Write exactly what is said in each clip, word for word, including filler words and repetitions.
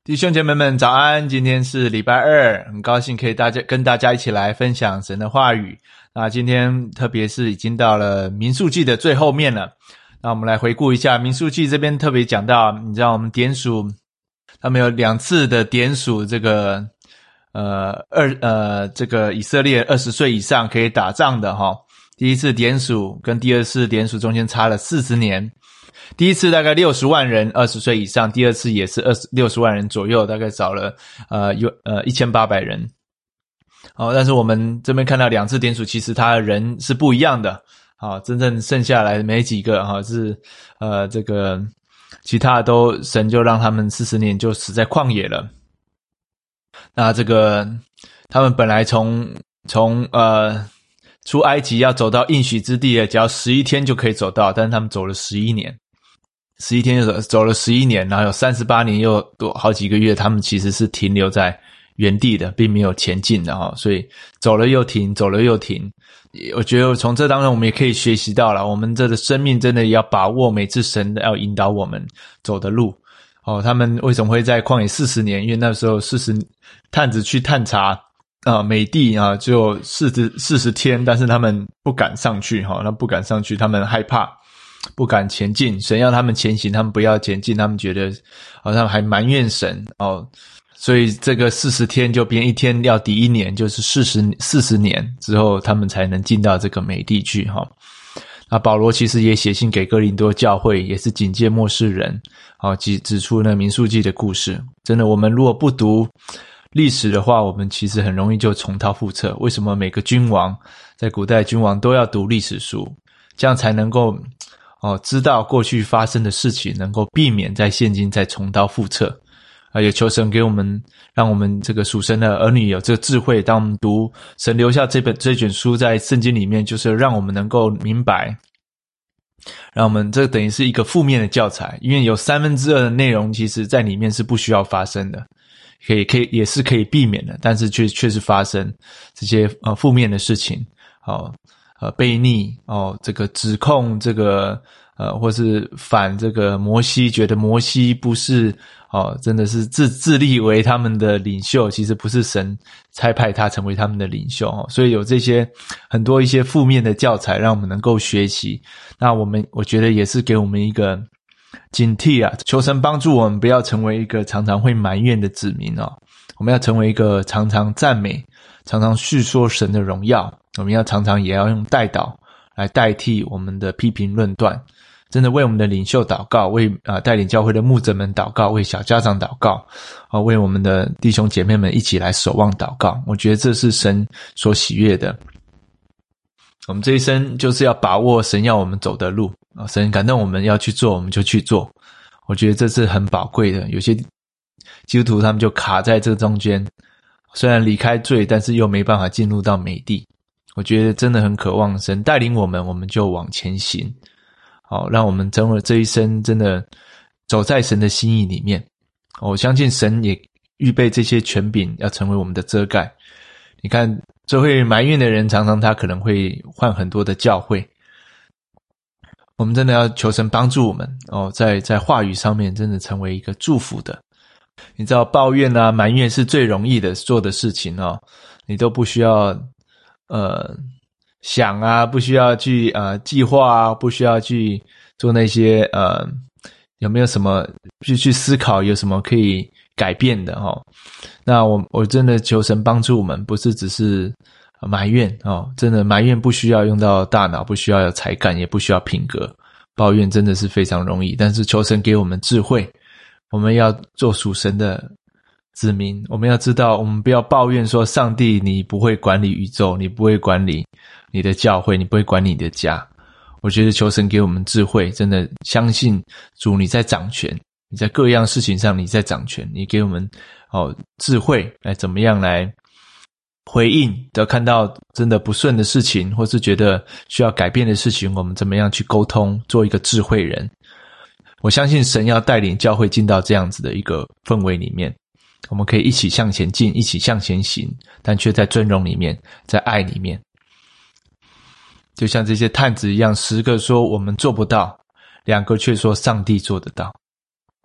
弟兄姐妹们早安，今天是礼拜二，很高兴可以大家跟大家一起来分享神的话语。那今天特别是已经到了民数记的最后面了，那我们来回顾一下民数记这边特别讲到，你知道我们点数他们有两次的点数这个呃二呃这个以色列二十岁以上可以打仗的齁，第一次点数跟第二次点数中间差了四十年。第一次大概六十万人二十岁以上，第二次也是20 六十万人左右，大概少了呃有呃一千八百人。哦，但是我们这边看到两次点数其实他的人是不一样的。好、哦，真正剩下来没几个哈、哦、是呃这个其他的都神就让他们四十年就死在旷野了。那这个他们本来从从呃出埃及要走到应许之地，只要十一天就可以走到，但是他们走了十一年。十一天就走走了十一年，然后有三十八年又多好几个月，他们其实是停留在原地的，并没有前进的齁，所以走了又停，走了又停。我觉得从这当中我们也可以学习到了，我们这个生命真的要把握每次神要引导我们走的路。哦，他们为什么会在旷野四十年？因为那时候四十探子去探查啊美地啊，只有四十四十天，但是他们不敢上去齁，他不敢上去，他们害怕。不敢前进，神要他们前行，他们不要前进，他们觉得好像还埋怨神哦，所以这个四十天就变一天要抵一年，就是四十四十年之后他们才能进到这个美地去哈、哦。那保罗其实也写信给哥林多教会，也是警戒末世人，好、哦、指指出那民数记的故事。真的，我们如果不读历史的话，我们其实很容易就重蹈覆辙。为什么每个君王在古代君王都要读历史书？这样才能够哦，知道过去发生的事情，能够避免在现今再重蹈覆辙。啊，也求神给我们，让我们这个属神的儿女有这个智慧。当我们读神留下这本这卷书在圣经里面，就是让我们能够明白，让我们这等于是一个负面的教材，因为有三分之二的内容其实在里面是不需要发生的，可以可以也是可以避免的，但是却却是发生这些呃负面的事情。好。呃，悖逆哦，这个指控这个呃，或是反这个摩西，觉得摩西不是哦，真的是自自立为他们的领袖，其实不是神差派他成为他们的领袖哦，所以有这些很多一些负面的教材，让我们能够学习。那我们我觉得也是给我们一个警惕啊，求神帮助我们不要成为一个常常会埋怨的子民哦，我们要成为一个常常赞美、常常叙说神的荣耀。我们要常常也要用代祷来代替我们的批评论断，真的为我们的领袖祷告，为啊、呃、带领教会的牧者们祷告，为小家长祷告，啊、呃、为我们的弟兄姐妹们一起来守望祷告。我觉得这是神所喜悦的。我们这一生就是要把握神要我们走的路啊，神感动我们要去做，我们就去做。我觉得这是很宝贵的。有些基督徒他们就卡在这中间，虽然离开罪，但是又没办法进入到美地。我觉得真的很渴望神带领我们，我们就往前行。好，让我们真的这一生真的走在神的心意里面。我相信神也预备这些权柄要成为我们的遮盖。你看，最会埋怨的人，常常他可能会换很多的教会。我们真的要求神帮助我们哦，在在话语上面真的成为一个祝福的。你知道抱怨啊、埋怨是最容易的做的事情哦，你都不需要呃，想啊，不需要去呃计划啊，不需要去做那些呃有没有什么去去思考有什么可以改变的哦。那我我真的求神帮助我们，不是只是埋怨哦，真的埋怨不需要用到大脑，不需要有才干，也不需要品格。抱怨真的是非常容易，但是求神给我们智慧，我们要做属神的子民，我们要知道，我们不要抱怨说上帝你不会管理宇宙，你不会管理你的教会，你不会管理你的家。我觉得求神给我们智慧，真的相信主你在掌权，你在各样事情上你在掌权，你给我们哦智慧来怎么样来回应，要看到真的不顺的事情，或是觉得需要改变的事情，我们怎么样去沟通，做一个智慧人。我相信神要带领教会进到这样子的一个氛围里面，我们可以一起向前进，一起向前行，但却在尊荣里面，在爱里面。就像这些探子一样，十个说我们做不到，两个却说上帝做得到。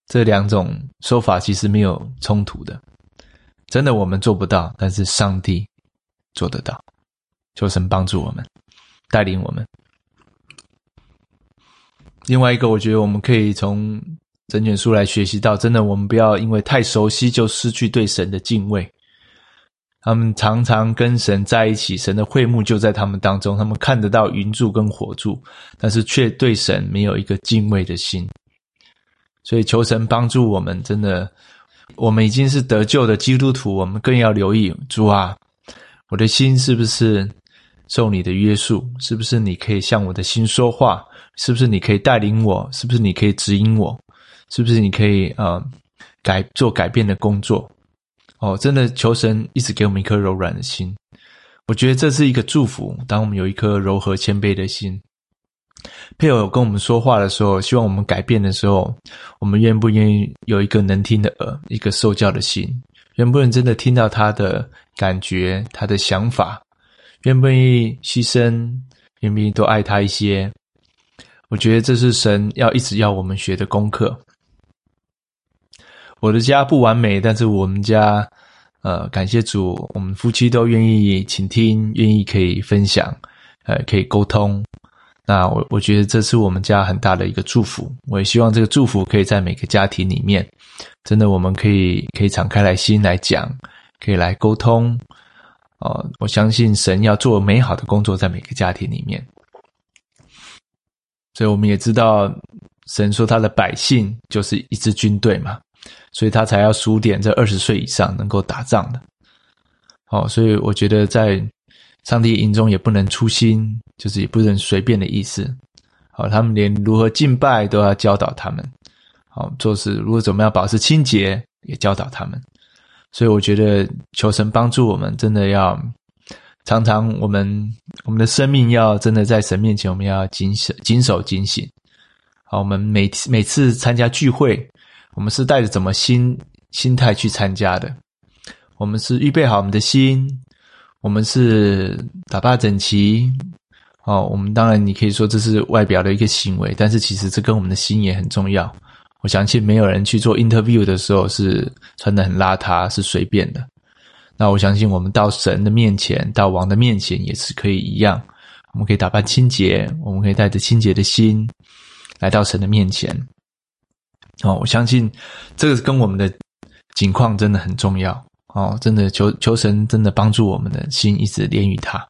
这两种说法其实没有冲突的。真的我们做不到，但是上帝做得到。求神帮助我们，带领我们。另外一个我觉得我们可以从整卷书来学习到，真的我们不要因为太熟悉就失去对神的敬畏。他们常常跟神在一起，神的会幕就在他们当中，他们看得到云柱跟火柱，但是却对神没有一个敬畏的心。所以求神帮助我们，真的我们已经是得救的基督徒，我们更要留意，主啊，我的心是不是受你的约束？是不是你可以向我的心说话？是不是你可以带领我？是不是你可以指引我？是不是你可以呃改做改变的工作？哦，真的求神一直给我们一颗柔软的心。我觉得这是一个祝福，当我们有一颗柔和谦卑的心。配偶跟我们说话的时候，希望我们改变的时候，我们愿不愿意有一个能听的耳，一个受教的心？愿不愿意真的听到他的感觉，他的想法？愿不愿意牺牲？愿不愿意多爱他一些？我觉得这是神要一直要我们学的功课。我的家不完美，但是我们家呃，感谢主，我们夫妻都愿意倾听，愿意可以分享，呃，可以沟通。那我我觉得这是我们家很大的一个祝福。我也希望这个祝福可以在每个家庭里面，真的我们可以可以敞开来心来讲，可以来沟通。呃，我相信神要做美好的工作在每个家庭里面。所以我们也知道神说他的百姓就是一支军队嘛，所以他才要数点这二十岁以上能够打仗的。哦，所以我觉得在上帝营中也不能粗心，就是也不能随便的意思。好，他们连如何敬拜都要教导他们。好，做事如果怎么样保持清洁也教导他们。所以我觉得求神帮助我们，真的要常常我们我们的生命要真的在神面前，我们要谨守谨守警醒。好，我们每每次参加聚会，我们是带着怎么心心态去参加的？我们是预备好我们的心，我们是打扮整齐。哦，我们当然你可以说这是外表的一个行为，但是其实这跟我们的心也很重要。我相信没有人去做 interview 的时候是穿得很邋遢，是随便的。那我相信我们到神的面前，到王的面前也是可以一样。我们可以打扮清洁，我们可以带着清洁的心来到神的面前。哦，我相信这个跟我们的境况真的很重要。哦，真的求求神真的帮助我们的心一直连于他。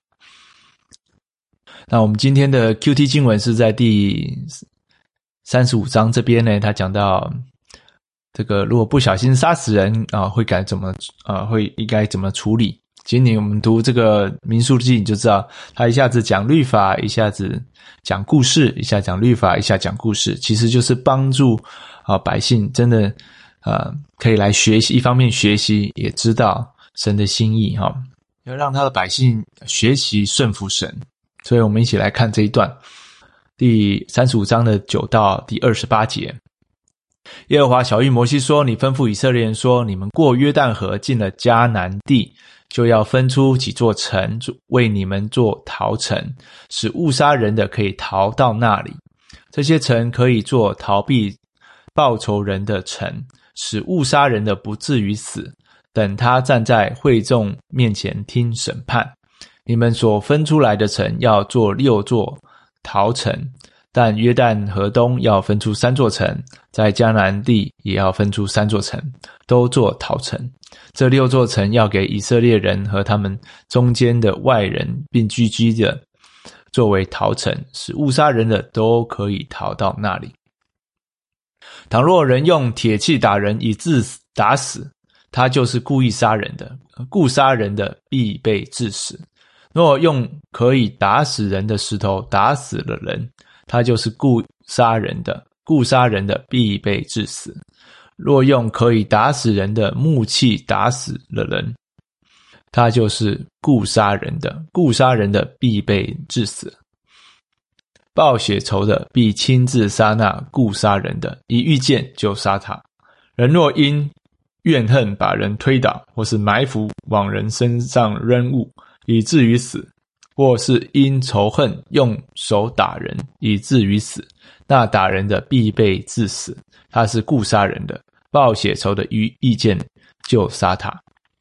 那我们今天的 Q T 经文是在第三十五章这边呢，他讲到这个如果不小心杀死人啊，会该怎么啊，会应该怎么处理？今年我们读这个民数记你就知道，他一下子讲律法，一下子讲故事，一下讲律法，一下讲故事，其实就是帮助啊百姓真的呃可以来学习，一方面学习也知道神的心意哈，要让他的百姓学习顺服神。所以我们一起来看这一段，第三十五章的九到第二十八节。耶和华晓谕摩西说，你吩咐以色列人说，你们过约旦河进了迦南地，就要分出几座城为你们做逃城，使误杀人的可以逃到那里。这些城可以做逃避报仇人的城，使误杀人的不至于死，等他站在会众面前听审判。你们所分出来的城要做六座逃城，但约旦河东要分出三座城，在迦南地也要分出三座城，都做逃城。这六座城要给以色列人和他们中间的外人并居居的作为逃城，使误杀人的都可以逃到那里。倘若人用铁器打人以致打死，他就是故意杀人的，故杀人的必被致死。若用可以打死人的石头打死了人，他就是故杀人的，故杀人的必被致死。若用可以打死人的木器打死了人，他就是故杀人的，故杀人的必被致死。报血仇的必亲自杀那故杀人的，一遇见就杀他。人若因怨恨把人推倒，或是埋伏往人身上扔物，以至于死， 或是因仇恨用手打人以至于死，那打人的必被致死，他是故杀人的，报血仇的于意见就杀他。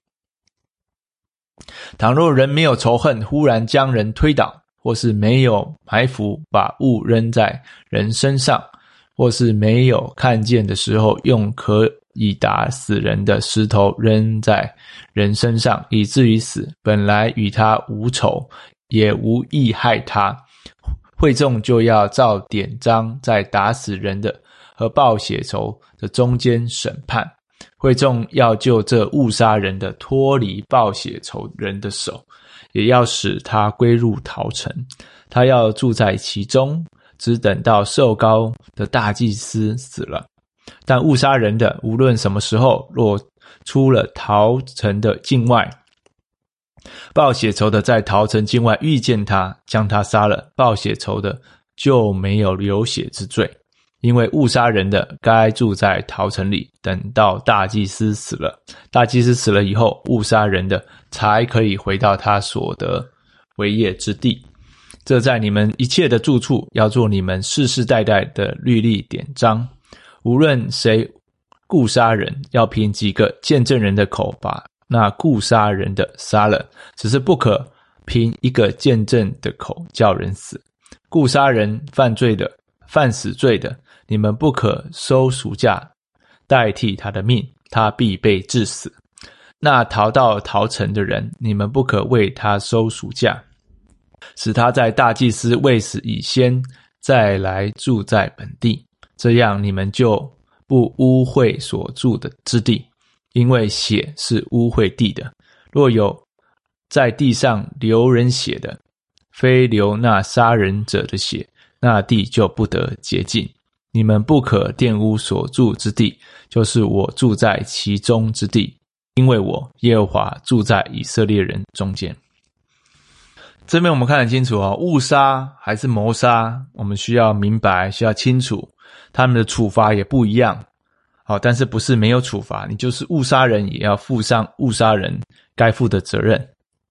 倘若人没有仇恨，忽然将人推倒，或是没有埋伏把物扔在人身上，或是没有看见的时候用可以打死人的石头扔在人身上以至于死，本来与他无仇，也无意害他，会众就要照典章在打死人的和报血仇的中间审判。会众要救这误杀人的脱离报血仇人的手，也要使他归入逃城，他要住在其中，只等到受膏的大祭司死了。但误杀人的无论什么时候，若出了逃城的境外，报血仇的在逃城境外遇见他，将他杀了，报血仇的就没有流血之罪。因为误杀人的该住在逃城里，等到大祭司死了，大祭司死了以后，误杀人的才可以回到他所得为业之地。这在你们一切的住处要做你们世世代代的律例典章。无论谁故杀人，要凭几个见证人的口把那故杀人的杀了，只是不可凭一个见证的口叫人死。故杀人犯罪的，犯死罪的，你们不可收赎价代替他的命，他必被致死。那逃到逃城的人，你们不可为他收赎价，使他在大祭司未死以先再来住在本地，这样你们就不污秽所住的之地，因为血是污秽地的。若有在地上流人血的，非流那杀人者的血，那地就不得洁净。你们不可玷污所住之地，就是我住在其中之地，因为我耶和华住在以色列人中间。这边我们看得清楚哦，误杀还是谋杀，我们需要明白，需要清楚，他们的处罚也不一样。好，但是不是没有处罚，你就是误杀人也要负上误杀人该负的责任。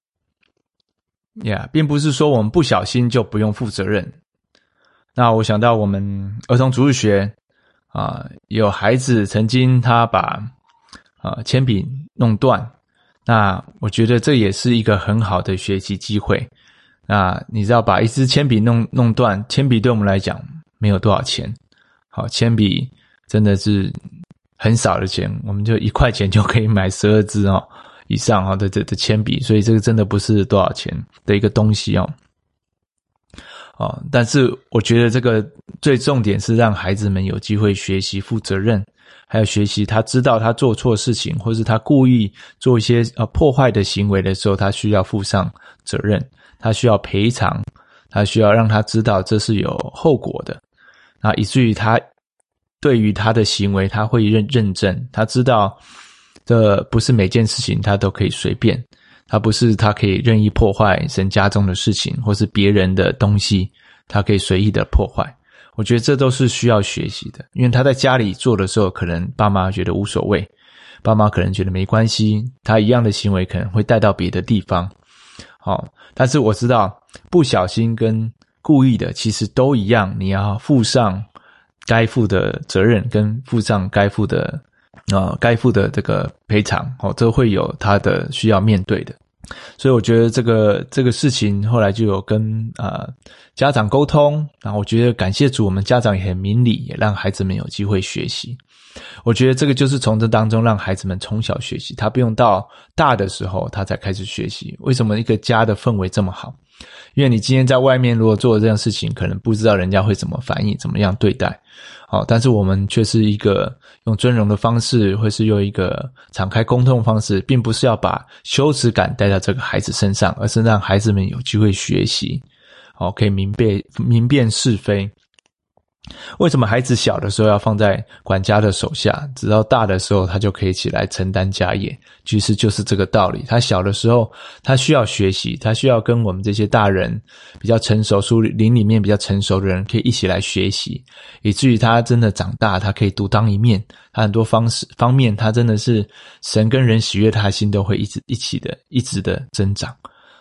呀、yeah, 并不是说我们不小心就不用负责任。那我想到我们儿童主日学啊，有孩子曾经他把啊铅笔弄断，那我觉得这也是一个很好的学习机会。那你知道把一支铅笔弄弄断，铅笔对我们来讲没有多少钱，好，铅笔真的是很少的钱，我们就一块钱就可以买十二支哦以上哦的的的铅笔，所以这个真的不是多少钱的一个东西哦。哦，但是我觉得这个最重点是让孩子们有机会学习负责任，还有学习他知道他做错事情，或是他故意做一些呃破坏的行为的时候，他需要负上责任，他需要赔偿，他需要让他知道这是有后果的，那以至于他对于他的行为他会认认证，他知道这不是每件事情他都可以随便，他不是他可以任意破坏神家中的事情，或是别人的东西他可以随意的破坏。我觉得这都是需要学习的，因为他在家里做的时候可能爸妈觉得无所谓，爸妈可能觉得没关系，他一样的行为可能会带到别的地方。好，但是我知道不小心跟故意的其实都一样，你要负上该负的责任跟负上该负的呃，该付的这个赔偿，哦，这会有他的需要面对的。所以我觉得这个这个事情后来就有跟呃家长沟通，然后我觉得感谢主，我们家长也很明理，也让孩子们有机会学习。我觉得这个就是从这当中让孩子们从小学习，他不用到大的时候他才开始学习。为什么一个家的氛围这么好？因为你今天在外面如果做这样事情，可能不知道人家会怎么反应，怎么样对待。好，但是我们却是一个用尊荣的方式，或是用一个敞开沟通的方式，并不是要把羞耻感带到这个孩子身上，而是让孩子们有机会学习，好，可以明辨明辨是非。为什么孩子小的时候要放在管家的手下，直到大的时候他就可以起来承担家业？其实就是这个道理。他小的时候他需要学习，他需要跟我们这些大人比较成熟，书林里面比较成熟的人可以一起来学习，以至于他真的长大，他可以独当一面，他很多方式方面他真的是神跟人喜悦他的心都会一直一起的一直的增长。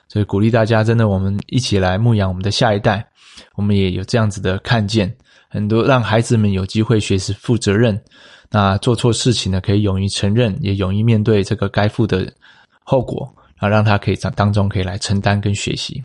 所以鼓励大家，真的我们一起来牧养我们的下一代，我们也有这样子的看见，很多让孩子们有机会学习负责任，那做错事情呢可以勇于承认，也勇于面对这个该负的后果，然后让他可以当中可以来承担跟学习。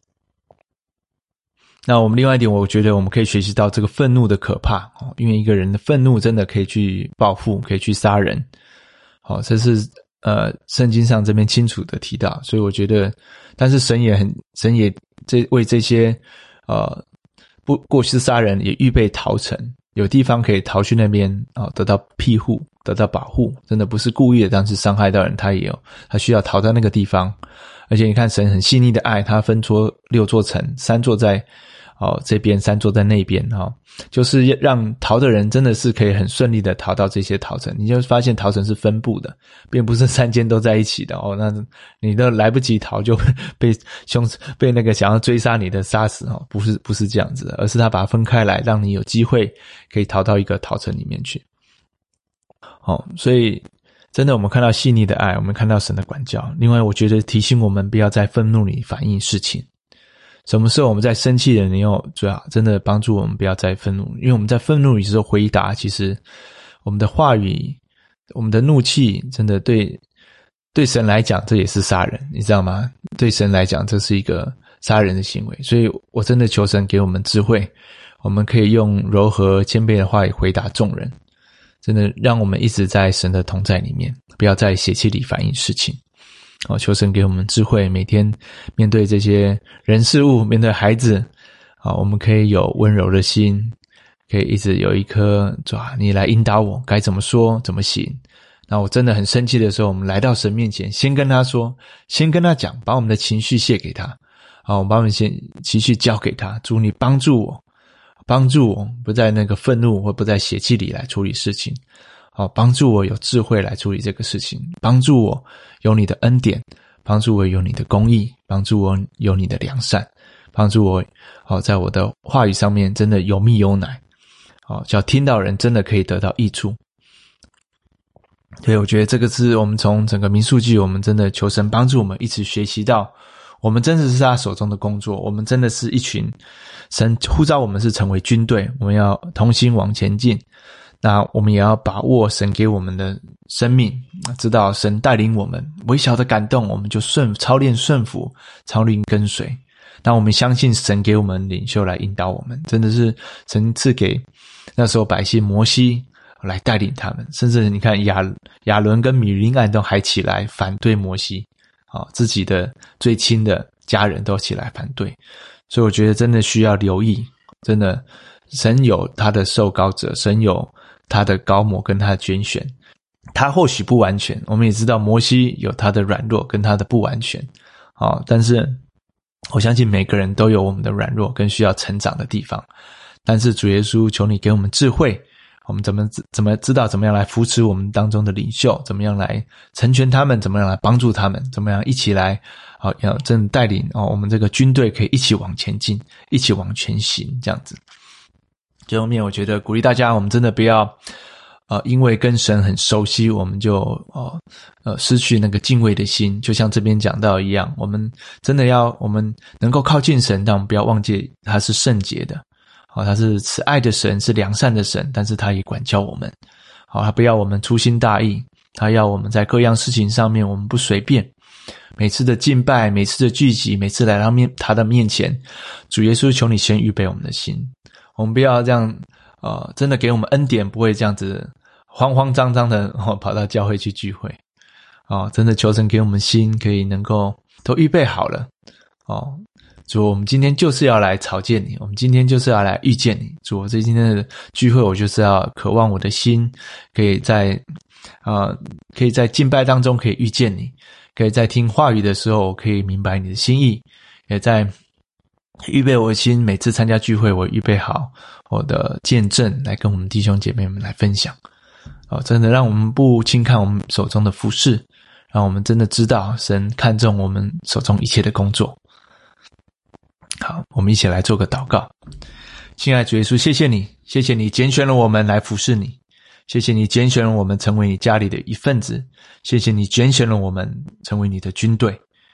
那我们另外一点，我觉得我们可以学习到这个愤怒的可怕，因为一个人的愤怒真的可以去报复，可以去杀人。好，这是呃圣经上这边清楚的提到，所以我觉得，但是神也很神也这为这些呃不过失杀人也预备逃城，有地方可以逃去那边啊、哦，得到庇护，得到保护，真的不是故意的，但是伤害到人，他也有他需要逃到那个地方。而且你看神很细腻的爱，他分出六座城，三座在哦这边，三座在那边哈、哦，就是让逃的人真的是可以很顺利的逃到这些逃城。你就发现逃城是分布的，并不是三间都在一起的哦，那你都来不及逃就被凶被那个想要追杀你的杀死哦，不是不是这样子的，而是他把它分开来，让你有机会可以逃到一个逃城里面去。哦，所以真的我们看到细腻的爱，我们看到神的管教。另外我觉得提醒我们不要在愤怒里反映事情。什么时候我们在生气的，你要最好真的帮助我们不要再愤怒，因为我们在愤怒里时候回答，其实我们的话语，我们的怒气真的对对神来讲这也是杀人，你知道吗？对神来讲这是一个杀人的行为。所以我真的求神给我们智慧，我们可以用柔和谦卑的话语回答众人，真的让我们一直在神的同在里面，不要在血气里反映事情。哦，求神给我们智慧，每天面对这些人事物，面对孩子，啊、哦，我们可以有温柔的心，可以一直有一颗抓你来引导我该怎么说怎么行。那我真的很生气的时候，我们来到神面前，先跟他说，先跟他讲，把我们的情绪卸给他，啊，我们把我们先情绪交给他，主你帮助我，帮助我不在那个愤怒或不在血气里来处理事情。好，帮助我有智慧来处理这个事情，帮助我有你的恩典，帮助我有你的公义，帮助我有你的良善，帮助我好在我的话语上面真的有蜜有奶，好，只要听到人真的可以得到益处。所以我觉得这个是我们从整个民数记，我们真的求神帮助我们一直学习到，我们真的是他手中的工作，我们真的是一群神呼召我们是成为军队，我们要同心往前进。那我们也要把握神给我们的生命，知道神带领我们，微小的感动我们就顺操练顺服，操练跟随。那我们相信神给我们领袖来引导我们，真的是神赐给那时候百姓摩西来带领他们，甚至你看亚亚伦跟米利暗都还起来反对摩西，啊，自己的最亲的家人都起来反对。所以我觉得真的需要留意，真的神有他的受膏者，神有他的膏抹跟他的拣选，他或许不完全，我们也知道摩西有他的软弱跟他的不完全，哦，但是我相信每个人都有我们的软弱跟需要成长的地方。但是主耶稣求你给我们智慧，我们怎么怎么知道怎么样来扶持我们当中的领袖，怎么样来成全他们，怎么样来帮助他们，怎么样一起来好、哦、要真的带领哦，我们这个军队可以一起往前进，一起往前行，这样子。最后面我觉得鼓励大家，我们真的不要呃因为跟神很熟悉，我们就呃呃失去那个敬畏的心，就像这边讲到一样，我们真的要我们能够靠近神，但我们不要忘记他是圣洁的，好、哦，他是慈爱的神，是良善的神，但是他也管教我们，好、哦，他不要我们粗心大意，他要我们在各样事情上面我们不随便。每次的敬拜，每次的聚集，每次来到面他的面前，主耶稣求你先预备我们的心，我们不要这样呃，真的给我们恩典，不会这样子慌慌张张的、哦、跑到教会去聚会哦，真的求神给我们心，可以能够都预备好了哦。主，我们今天就是要来朝见你，我们今天就是要来遇见你。主，我这今天的聚会，我就是要渴望我的心可以在呃，可以在敬拜当中可以遇见你，可以在听话语的时候可以明白你的心意，也在预备我的心，每次参加聚会我预备好我的见证来跟我们弟兄姐妹们来分享哦，真的让我们不轻看我们手中的服事，让我们真的知道神看重我们手中一切的工作。好，我们一起来做个祷告。亲爱的主耶稣，谢谢你，谢谢你拣选了我们来服侍你，谢谢你拣选了我们成为你家里的一份子，谢谢你拣选了我们成为你的军队。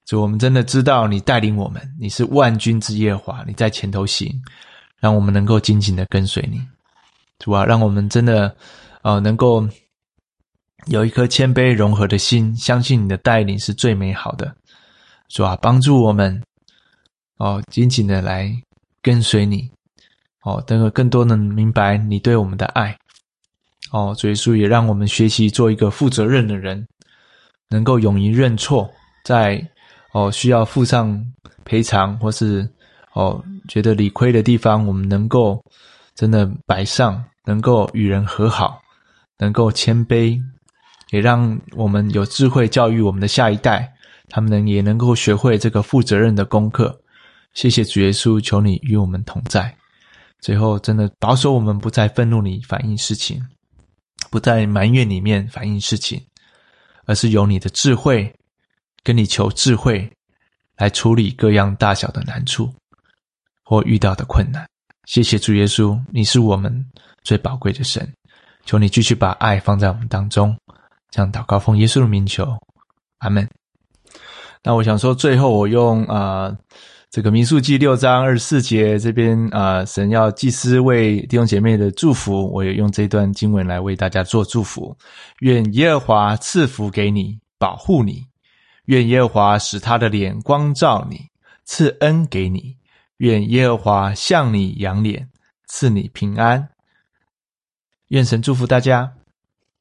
主，我们真的知道你带领我们，你是万军之耶和华，你在前头行，让我们能够紧紧的跟随你。主啊，让我们真的呃能够有一颗谦卑融合的心，相信你的带领是最美好的。主啊，帮助我们哦紧紧的来跟随你，哦能够更多的明白你对我们的爱。哦，主耶稣也让我们学习做一个负责任的人，能够勇于认错，在哦需要付上赔偿或是哦觉得理亏的地方，我们能够真的摆上，能够与人和好，能够谦卑，也让我们有智慧教育我们的下一代，他们能也能够学会这个负责任的功课。谢谢主耶稣，求你与我们同在。最后真的保守我们不在愤怒里反映事情，不在埋怨里面反映事情，而是有你的智慧，跟你求智慧来处理各样大小的难处或遇到的困难。谢谢主耶稣，你是我们最宝贵的神，求你继续把爱放在我们当中。这样祷告奉耶稣的名求，阿们。那我想说最后我用呃这个民数记六章二十四节这边呃神要祭司为弟兄姐妹的祝福，我也用这段经文来为大家做祝福。愿耶和华赐福给你，保护你，愿耶和华使他的脸光照你，赐恩给你，愿耶和华向你扬脸，赐你平安。愿神祝福大家。